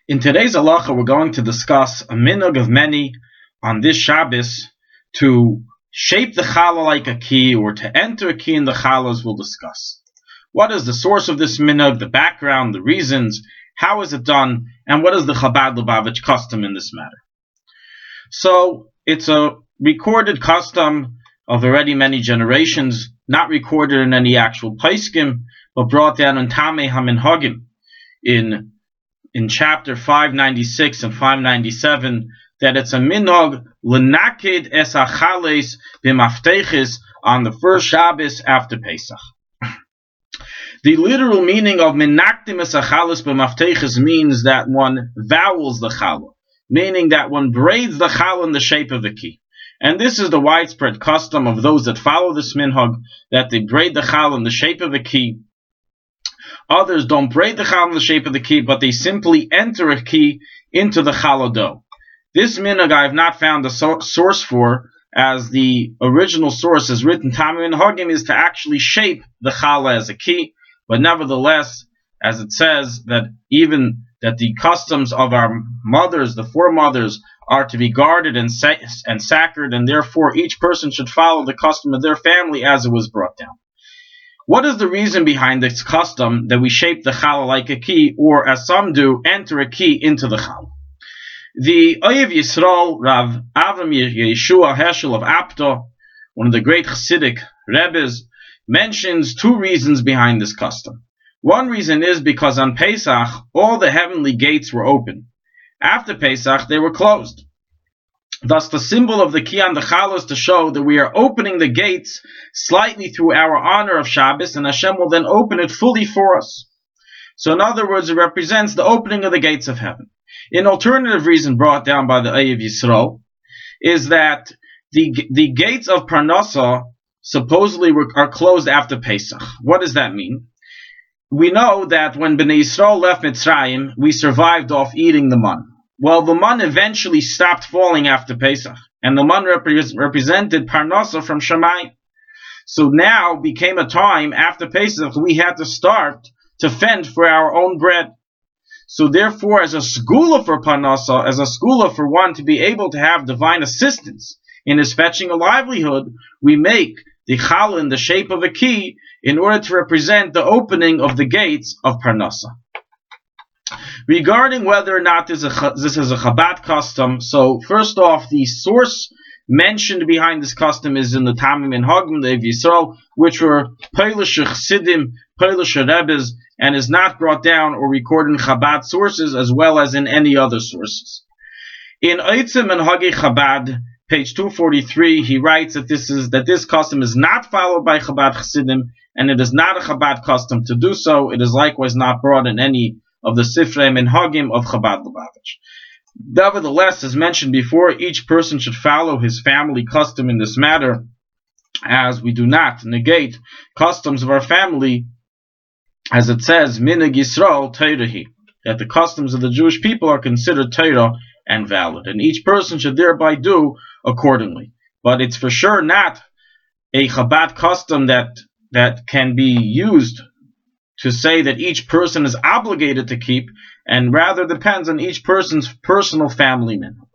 In today's halacha, we're going to discuss a minhag of many on this Shabbos to shape the challah like a key, or to enter a key in the challah, as we'll discuss. What is the source of this minhag, the background, the reasons, how is it done, and what is the Chabad Lubavitch custom in this matter? So, it's a recorded custom of already many generations, not recorded in any actual paiskim, but brought down in Tamei HaMinhagim, in chapter 596 and 597, that it's a minhag lenaked es achales b'mafteiches on the first Shabbos after Pesach. The literal meaning of menaktim es achales b'mafteiches means that one vowels the challah, meaning that one braids the challah in the shape of the key. And this is the widespread custom of those that follow this minhag, that they braid the challah in the shape of a key. Others don't braid the challah in the shape of the key, but they simply enter a key into the challah dough. This minhag I have not found a source for, as the original source is written, Tamei HaMinhagim, is to actually shape the challah as a key. But nevertheless, as it says, that even that the customs of our mothers, the foremothers, are to be guarded and sacred, and therefore each person should follow the custom of their family as it was brought down. What is the reason behind this custom that we shape the challah like a key, or as some do, enter a key into the challah? The Oyev Yisrael, Rav Avram Yeshua Heschel of Apta, one of the great Hasidic Rebbes, mentions two reasons behind this custom. One reason is because on Pesach, all the heavenly gates were open. After Pesach, they were closed. Thus, the symbol of the key on the challah is to show that we are opening the gates slightly through our honor of Shabbos, and Hashem will then open it fully for us. So in other words, it represents the opening of the gates of heaven. An alternative reason brought down by the Oyev Yisrael is that the gates of Parnasa supposedly are closed after Pesach. What does that mean? We know that when Bnei Yisrael left Mitzrayim, we survived off eating the man. Well, the man eventually stopped falling after Pesach, and the man represented Parnasa from Shamayim. So now became a time after Pesach we had to start to fend for our own bread. So therefore, as a skula for Parnasa, as a skula for one to be able to have divine assistance in his fetching a livelihood, we make the challah in the shape of a key in order to represent the opening of the gates of Parnasa. Regarding whether or not this is a Chabad custom, so first off, the source mentioned behind this custom is in the Tamei HaMinhagim, the Oyev Yisrael, which were Polish Chassidim, Polish Rebbes, and is not brought down or recorded in Chabad sources as well as in any other sources. In Eitzim Minhagei Chabad, page 243, he writes that this custom is not followed by Chabad Chassidim, and it is not a Chabad custom to do so. It is likewise not brought in any of the Sifrei Minhagim of Chabad Lubavitch. Nevertheless, as mentioned before, each person should follow his family custom in this matter, as we do not negate customs of our family, as it says, Minhag Yisrael Teirahi, that the customs of the Jewish people are considered Torah and valid, and each person should thereby do accordingly. But it's for sure not a Chabad custom that can be used to say that each person is obligated to keep, and rather depends on each person's personal family minhag.